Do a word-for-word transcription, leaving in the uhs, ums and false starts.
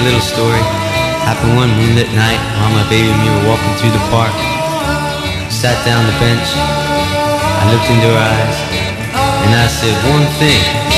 a little story. Happened one moonlit night while my baby and me were walking through the park. Sat down on the bench, I looked into her eyes, and I said one thing.